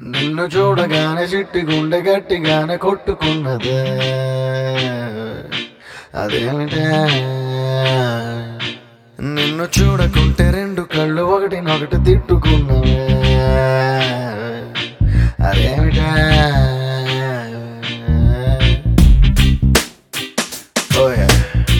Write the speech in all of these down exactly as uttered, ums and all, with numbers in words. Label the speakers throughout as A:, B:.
A: నిన్ను చూడగానే చిట్టి గుండె గట్టిగానే కొట్టుకున్నదే అదేమిటే నిన్ను చూడకుంటే రెండు కళ్ళు ఒకటినొకటి తిట్టుకున్నవే అదేమిటే ఓయే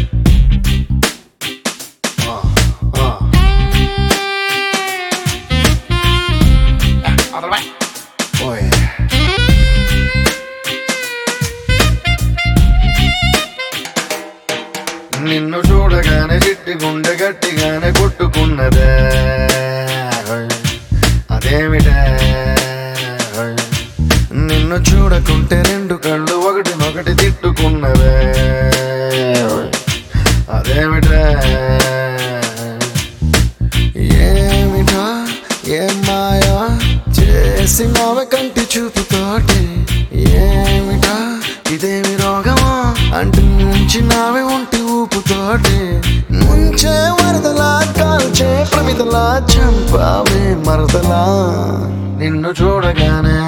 A: నిన్ను చూడగానే చిట్టి గుండె గట్టిగానే కొట్టుకున్నదే అదేమిటే నిన్ను చూడకుంటే రెండు కళ్ళు ఒకటినొకటి తిట్టుకున్నదే అదేమిటే ఏమిటా ఏం మాయా చేసి మావ కంటి చూపుతోటి ఏమిటా ఇదేమి రోగమా అంటూ నుంచి నావే ఉంటి ఊపుతోటి ముంచే వరదలా కాల్చే ప్రమిదలా చంపావే మరదలా నిన్ను చూడగానే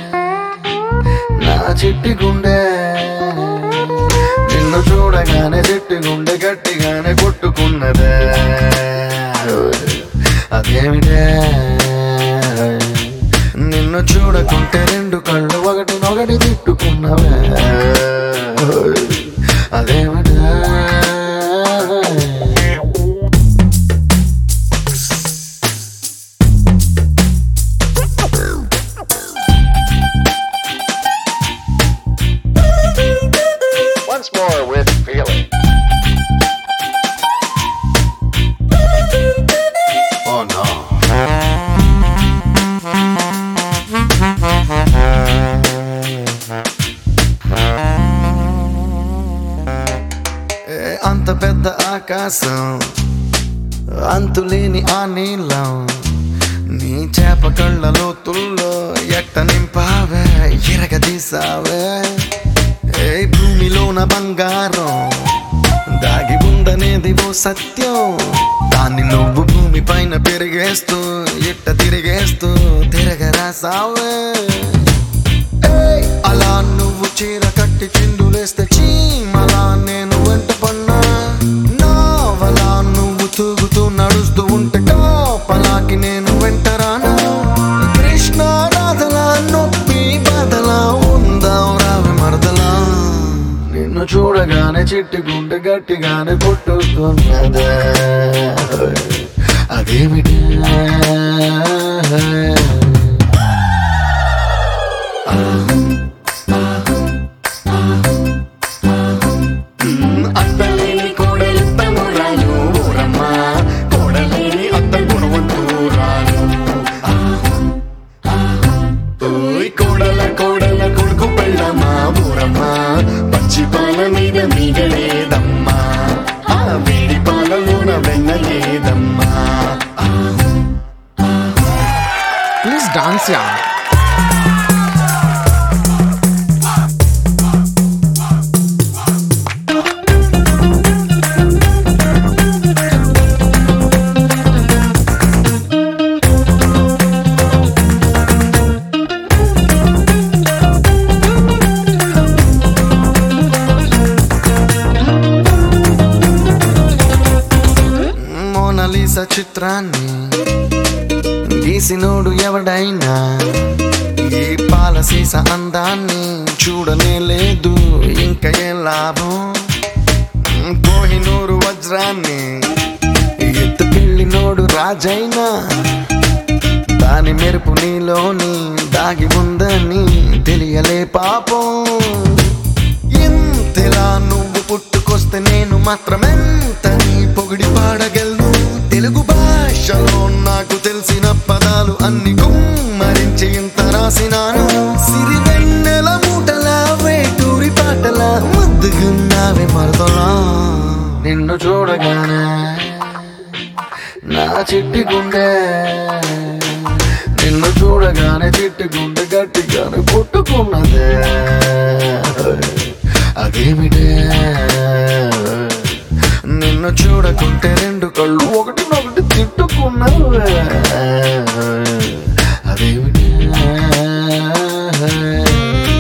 A: నా చిట్టి గుండె నిన్ను చూడగానే చిట్టి గుండె గట్టిగానే కొట్టుకున్నదే అదేమిటే నిన్ను చూడకుంటే రెండు కళ్ళు ఒకటినొకటి తిట్టుకున్నవే అదేమిటే
B: Once more with feeling.
A: Oh no. అంత పెద్ద ఆకాశం అంతులేని ఆ నీళ్ళం నీ చేప కళ్ళ లోతుల్లో ఎట్ట నింపావే ఎరగదీసావే ఏ భూమిలోన బంగారం దాగి ఉందనేది ఓ సత్యం దాన్ని నువ్వు భూమి పైన పెరిగేస్తూ ఇట్ట తిరిగేస్తూ తిరగరాసావే అలా నువ్వు చీర కట్టి చిందులేస్తే చీమలా నేను వెంట పన్నా నావలా నువ్వు తూగుతూ నడుస్తూ ఉంటే కాపలాకి నేను వెంటరానా కృష్ణ రాధలా నొప్పి బాధలా ఉందాం రావే మరదలా నిన్ను చూడగానే చిట్టి గుండె గట్టిగానే కొట్టుకున్నదే అదేమిటి
B: అత్తలేని కోడలిత్తమురాలు ఊరమ్మా కోడలేని అత్త గుణవంతురాలు ఓయ్ కోడల కోడల కొడుకు పెళ్ళమ్మా ఊరమ్మా పచ్చి పాల మీద మీగలేదమ్మా ఆ వేడి పాలలోన వెన్నలేదమ్మా.
C: Please dance, yeah.
A: మోనాలిసా చిత్రాన్ని గీసినోడు ఎవడైనా ఈ పాలసీస అందాన్ని చూడనే లేదు ఇంకా ఏ లాభం కోహినూరు వజ్రాన్ని ఎత్తుకెళ్ళినోడు రాజైనా దాని మెరుపు నీలోని దాగి ఉందని తెలియలే పాపం ఇంతలా నువ్వు పుట్టుకొస్తే నేను మాత్రమెంత నీ పొగిడి పాడగలను తెలుగు భాషలో నాకు తెలిసిన పదాలు అన్ని కుమ్మరించి ఇంత రాసినాను సిరి వెన్నెల మూటలా వేటూరి పాటలా ముద్దుగున్నావే మరదలా నిన్ను చూడగానే నా చిట్టి గుండె నిన్ను చూడగానే చిట్టి గుండె గట్టిగానే కొట్టుకున్నదే అదేమిటే నిన్ను చూడకుంటే రెండు కళ్ళు ఒకటినొకటి తిట్టుకున్నావే అదేమిటే
B: ఆ